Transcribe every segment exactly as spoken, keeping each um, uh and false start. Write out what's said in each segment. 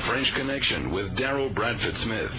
French Connection with Daryl Bradford Smith.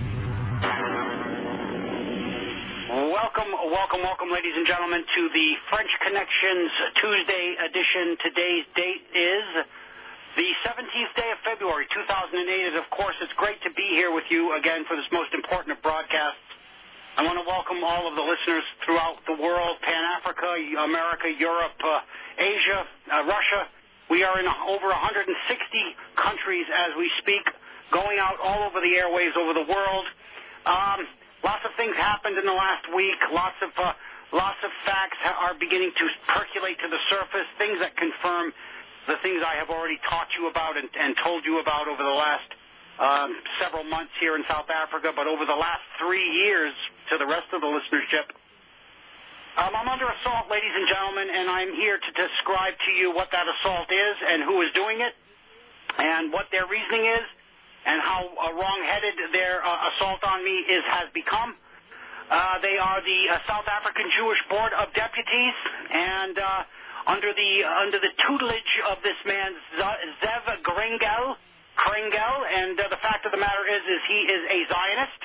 Welcome, welcome, welcome, ladies and gentlemen, to the French Connections Tuesday edition. Today's date is the seventeenth day of February, two thousand eight. And, of course, it's great to be here with you again for this most important of broadcasts. I want to welcome all of the listeners throughout the world, Pan-Africa, America, Europe, uh, Asia, uh, Russia. We are in over one hundred sixty countries as we speak, going out all over the airways over the world. Um, lots of things happened in the last week. Lots of uh, lots of facts are beginning to percolate to the surface, things that confirm the things I have already taught you about and, and told you about over the last um, several months here in South Africa, but over the last three years to the rest of the listenership. Um, I'm under assault, ladies and gentlemen, and I'm here to describe to you what that assault is and who is doing it and what their reasoning is and how uh, wrong-headed their uh, assault on me is has become. Uh, they are the uh, South African Jewish Board of Deputies, and uh, under the uh, under the tutelage of this man, Zev Kringel, Kringel, and uh, the fact of the matter is, is he is a Zionist.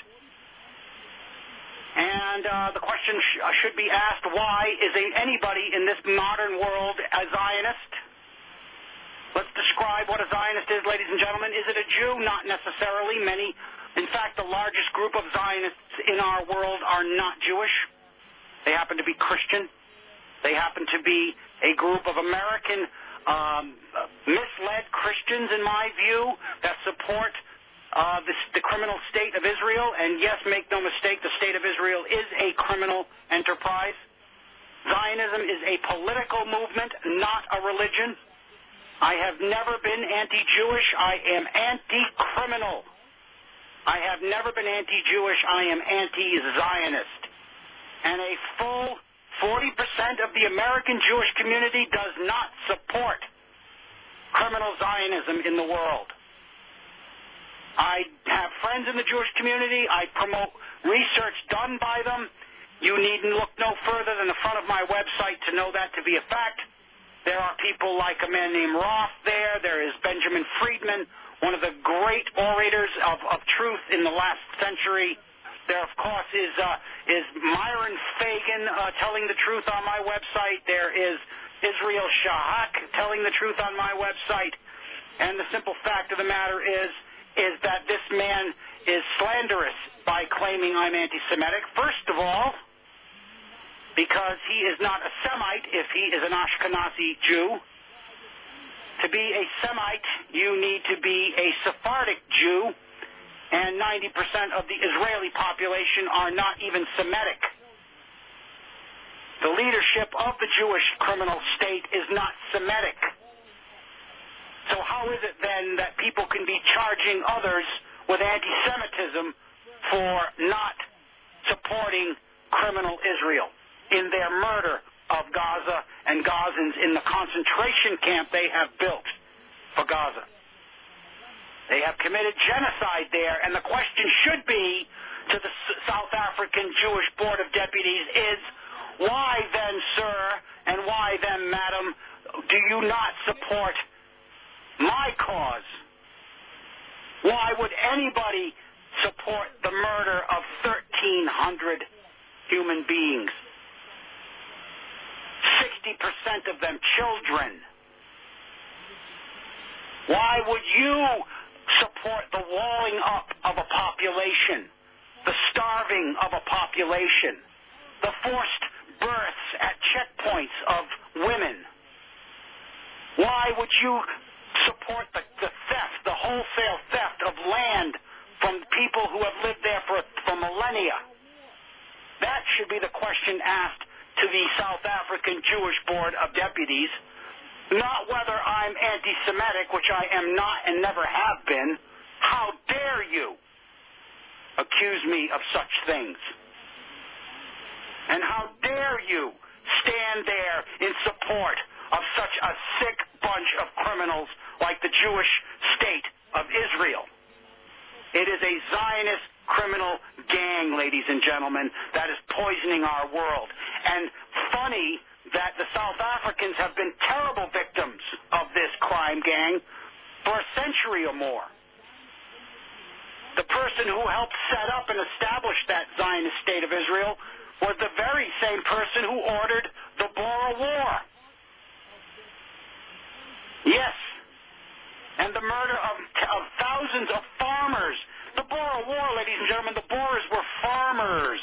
And uh, the question sh- should be asked, why is anybody in this modern world a Zionist? Let's describe what a Zionist is, ladies and gentlemen. Is it a Jew? Not necessarily. Many, in fact, the largest group of Zionists in our world are not Jewish. They happen to be Christian. They happen to be a group of American um, misled Christians, in my view, that support Uh, the, the criminal state of Israel, and yes, make no mistake, the state of Israel is a criminal enterprise. Zionism is a political movement, not a religion. I have never been anti-Jewish. I am anti-criminal. I have never been anti-Jewish. I am anti-Zionist. And a full forty percent of the American Jewish community does not support criminal Zionism in the world. I have friends in the Jewish community. I promote research done by them. You needn't look no further than the front of my website to know that to be a fact. There are people like a man named Roth there. There is Benjamin Friedman, one of the great orators of, of truth in the last century. There, of course, is uh, is Myron Fagan uh, telling the truth on my website. There is Israel Shahak telling the truth on my website. And the simple fact of the matter is, is that this man is slanderous by claiming I'm anti-Semitic. First of all, because he is not a Semite if he is an Ashkenazi Jew. To be a Semite, you need to be a Sephardic Jew, and ninety percent of the Israeli population are not even Semitic. The leadership of the Jewish criminal state is not Semitic. So how is it then that people can be charging others with anti-Semitism for not supporting criminal Israel in their murder of Gaza and Gazans in the concentration camp they have built for Gaza? They have committed genocide there, and the question should be to the South African Jewish Board of Deputies is, why then, sir, and why then, madam, do you not support my cause? Why would anybody support the murder of thirteen hundred human beings? sixty percent of them children. Why would you support the walling up of a population, the starving of a population, the forced births at checkpoints of women? Why would you support the, the theft, the wholesale theft of land from people who have lived there for, for millennia? That should be the question asked to the South African Jewish Board of Deputies, not whether I'm anti-Semitic, which I am not and never have been. How dare you accuse me of such things? And how dare you stand there in support of such a sick bunch of criminals like the Jewish state of Israel? It is a Zionist criminal gang, ladies and gentlemen, that is poisoning our world. And funny that the South Africans have been terrible victims of this crime gang for a century or more. the person who helped set up and establish that Zionist state of Israel was the very same person who ordered the Boer War. Yes. And the murder of, of thousands of farmers. The Boer War, ladies and gentlemen, the Boers were farmers.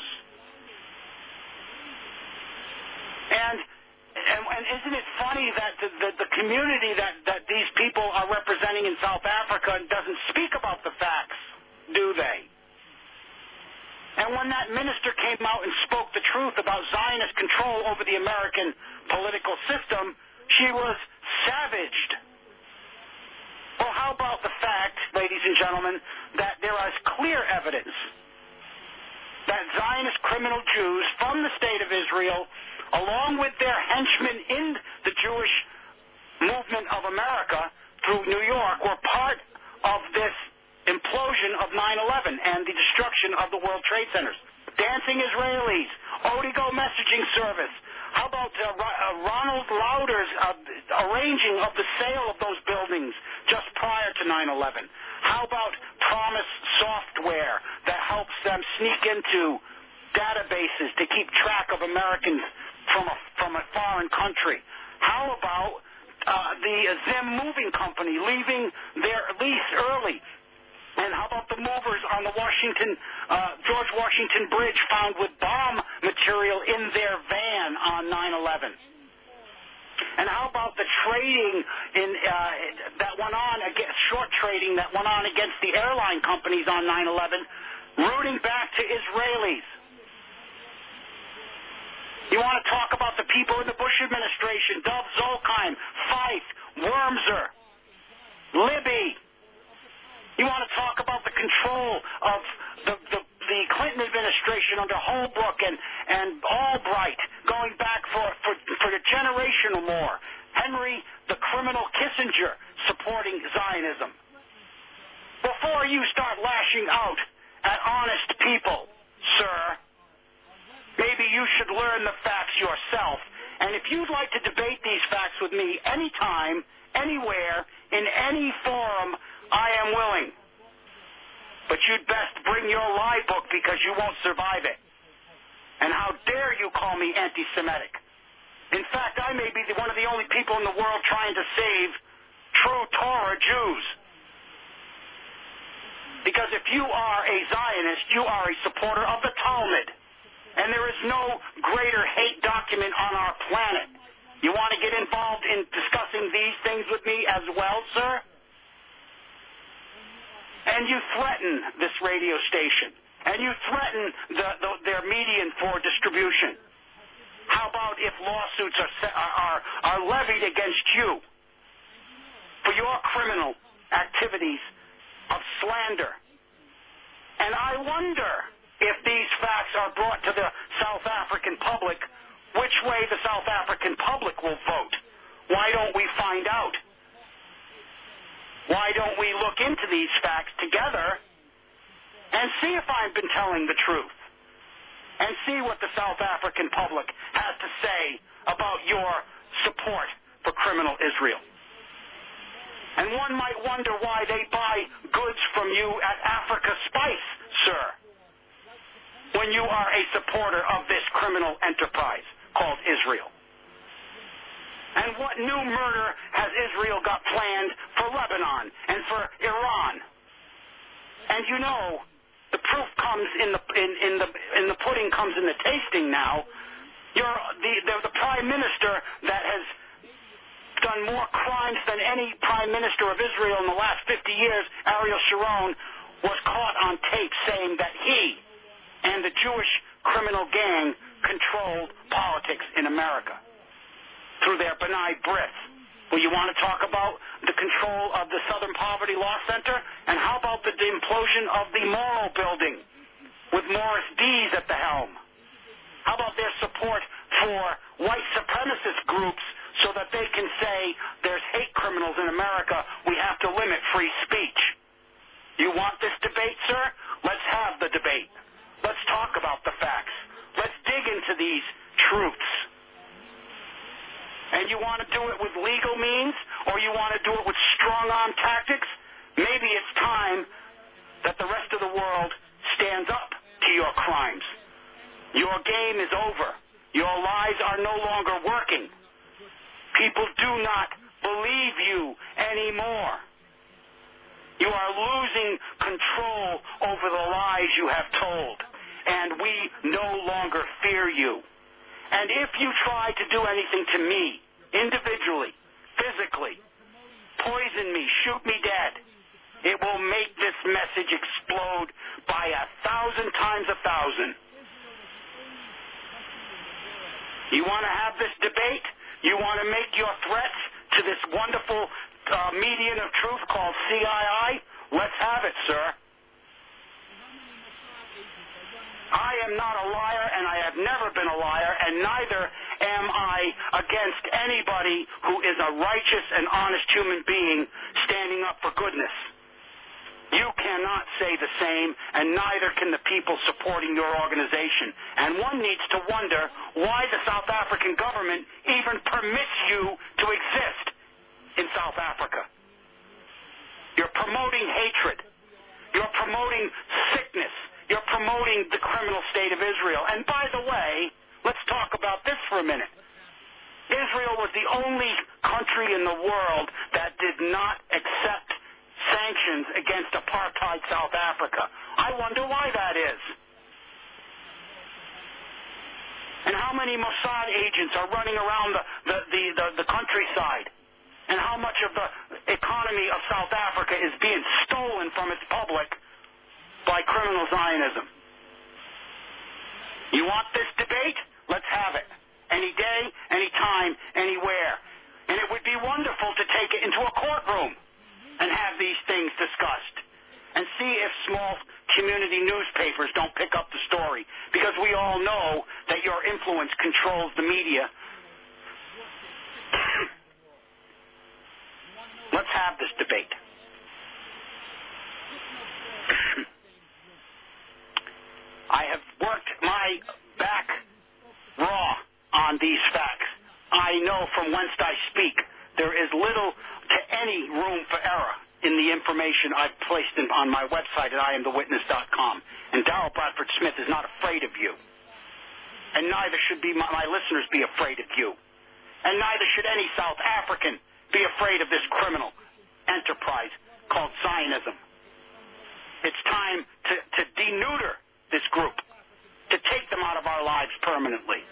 And And, and isn't it funny that the, the, the community that, that these people are representing in South Africa doesn't speak about the facts, do they? And when that minister came out and spoke the truth about Zionist control over the American political system, she was savaged. Well, how about the fact, ladies and gentlemen, that there is clear evidence that Zionist criminal Jews from the state of Israel, along with their henchmen in the Jewish movement of America through New York, were part of this implosion of nine eleven and the destruction of the World Trade Centers. Dancing Israelis, Odigo messaging service. How about uh, uh, Ronald Lauder's uh, arranging of the sale of those buildings just prior to nine eleven? How about Promise software that helps them sneak into databases to keep track of Americans from a, from a foreign country? How about uh, the Zim Moving Company leaving their lease early? And how about the movers on the Washington, uh, George Washington Bridge found with bomb material in their van on nine eleven? And how about the trading in uh, that went on, against, short trading that went on against the airline companies on nine eleven, rooting back to Israelis? You want to talk about the people in the Bush administration, Dov Zolkheim, Feith, Wormser, Libby. You want to talk about the control of the, the, the Clinton administration under Holbrooke and, and Albright going back for, for, for a generation or more. Henry, the criminal Kissinger, supporting Zionism. Before you start lashing out at honest people, sir, maybe you should learn the facts yourself. And if you'd like to debate these facts with me anytime, anywhere, in any forum, I am willing. But you'd best bring your lie book because you won't survive it. And how dare you call me anti-Semitic? In fact, I may be the, one of the only people in the world trying to save true Torah Jews. Because if you are a Zionist, you are a supporter of the Talmud. And there is no greater hate document on our planet. You want to get involved in discussing these things with me as well, sir? And you threaten this radio station. And you threaten the, the, their median for distribution. How about if lawsuits are, are, are levied against you for your criminal activities of slander? And I wonder if these facts are brought to the South African public, which way the South African public will vote. Why don't we find out? Why don't we look into these facts together and see if I've been telling the truth? And see what the South African public has to say about your support for criminal Israel. And one might wonder why they buy goods from you at Africa Spice, sir, when you are a supporter of this criminal enterprise called Israel. And what new murder has Israel got planned for Lebanon and for Iran? And you know, the proof comes in the in, in the in the pudding comes in the tasting now. You're the, the the prime minister that has done more crimes than any prime minister of Israel in the last fifty years, Ariel Sharon, was caught on tape saying that he and the Jewish criminal gang controlled politics in America through their B'nai B'rith. Well, you want to talk about the control of the Southern Poverty Law Center? And how about the implosion of the Morrow Building with Morris Dees at the helm? How about their support for white supremacist groups so that they can say there's hate criminals in America, we have to limit free speech? You want this debate, sir? Let's have the debate. Let's talk about the facts. Let's dig into these truths. And you want to do it with legal means, or you want to do it with strong-arm tactics? Maybe it's time that the rest of the world stands up to your crimes. Your game is over. Your lies are no longer working. People do not believe you anymore. You are losing control over the lies you have told, and we no longer fear you. And if you try to do anything to me, individually, physically, poison me, shoot me dead, it will make this message explode by a thousand times a thousand. You want to have this debate? You want to make your threats to this wonderful uh, medium of truth called C I I? Let's have it, sir. I am not a liar, and I have never been a liar, and neither am I against anybody who is a righteous and honest human being standing up for goodness. You cannot say the same, and neither can the people supporting your organization. And one needs to wonder why the South African government even permits you to exist in South Africa. You're promoting hatred. You're promoting sickness. You're promoting the criminal state of Israel. And by the way, let's talk about this for a minute. Israel was the only country in the world that did not accept sanctions against apartheid South Africa. I wonder why that is. And how many Mossad agents are running around the, the, the, the, the countryside? And how much of the economy of South Africa is being stolen from its public by criminal Zionism? You want this debate? Let's have it. Any day, any time, anywhere. And it would be wonderful to take it into a courtroom and have these things discussed and see if small community newspapers don't pick up the story, because we all know that your influence controls the media. Let's have this debate. I have worked my back raw on these facts. I know from whence I speak. There is little to any room for error in the information I've placed in, on my website at I am the witness dot com. And Darrell Bradford Smith is not afraid of you. And neither should be my, my listeners be afraid of you. And neither should any South African be afraid of this criminal enterprise called Zionism. It's time to, to deneuter this group, to take them out of our lives permanently.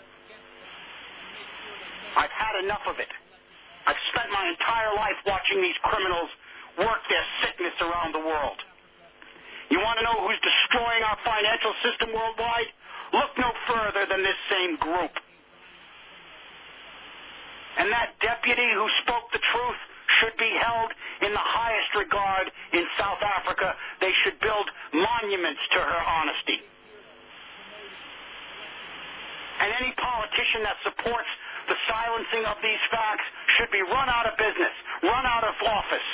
I've had enough of it. I've spent my entire life watching these criminals work their sickness around the world. You want to know who's destroying our financial system worldwide? Look no further than this same group. And that deputy who spoke the truth should be held in the highest regard in South Africa. They should build monuments to her honesty. And any politician that supports the silencing of these facts should be run out of business, run out of office.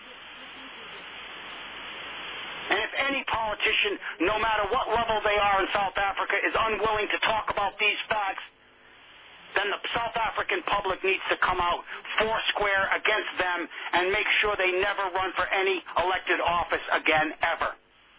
And if any politician, no matter what level they are in South Africa, is unwilling to talk about these facts, then the South African public needs to come out foursquare against them and make sure they never run for any elected office again, ever.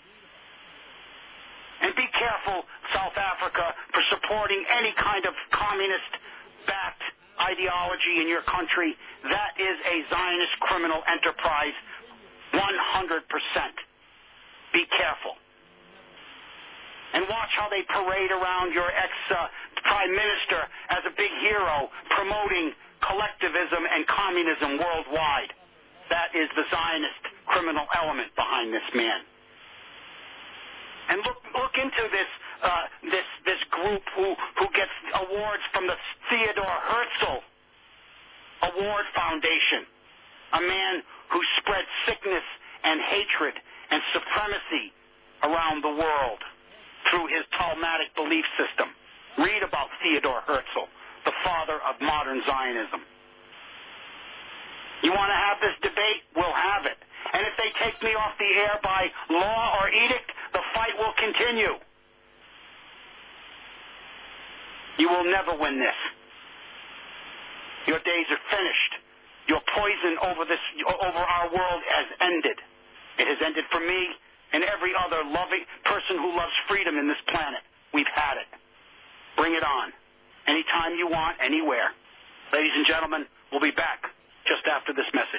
And be careful, South Africa, for supporting any kind of communist-backed ideology in your country. That is a Zionist criminal enterprise, one hundred percent. Be careful. And watch how they parade around your ex-prime uh, minister as a big hero, promoting collectivism and communism worldwide. That is the Zionist criminal element behind this man. And look, look into this, uh, this, this group who, who gets awards from the Theodore Herzl Award Foundation, a man who spread sickness and hatred and supremacy around the world through his Talmudic belief system. Read about Theodore Herzl, the father of modern Zionism. You want to have this debate? We'll have it. And if they take me off the air by law or edict, the fight will continue. You will never win this. Your days are finished. Your poison over this, over our world has ended. It has ended for me. and every other loving person who loves freedom in this planet. We've had it. Bring it on. Anytime you want, anywhere. Ladies and gentlemen, we'll be back just after this message.